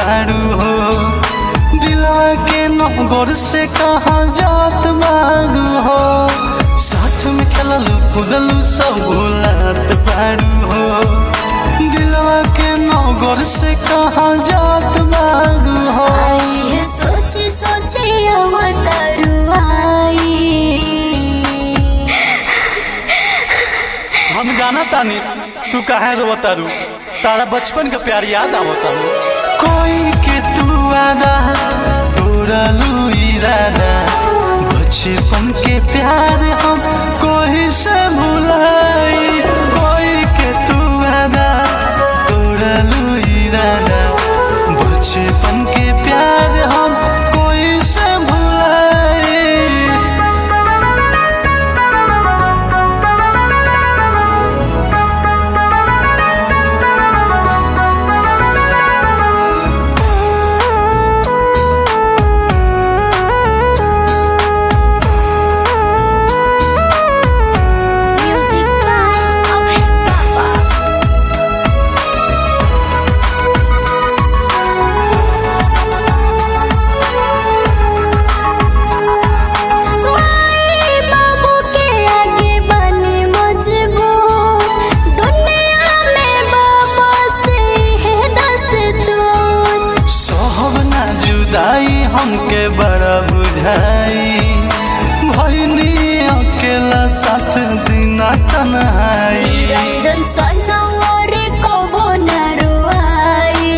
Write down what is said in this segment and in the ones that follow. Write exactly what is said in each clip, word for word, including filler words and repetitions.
बारू हो, दिलवा के नंबर से कहाँ जात बारू हो, साथ में खेललू कूदलू सब भूलत बारू हो, दिलवा के नंबर से कहाँ जात बारू हो। सोची सोची अवतारू आई, हम जाना तानी तू काहे रोतारू, तारा बचपन का प्यार याद आवतारू। कोई के तू आदा तोड़लू इरादा, बचपन के प्यार हम कोई से भुलाई। कोई के तू आदा तोड़लू इरादा, बचपन के प्यार हम कोई से भुलाई। हमके बड़ा बुझाई भइनी अकेला साथ दिना तन्हाई। रंजन सनवर कबो न रोआई।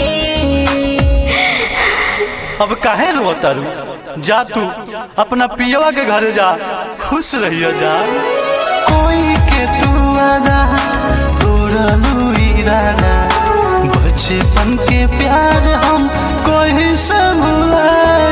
अब काहे रोतारू, जा तू अपना पियवा के घरे जा, खुश रहिया जा। कोई के तू आदा तोड़लू इरादा, बचपन के प्यार हम कोई से भुला।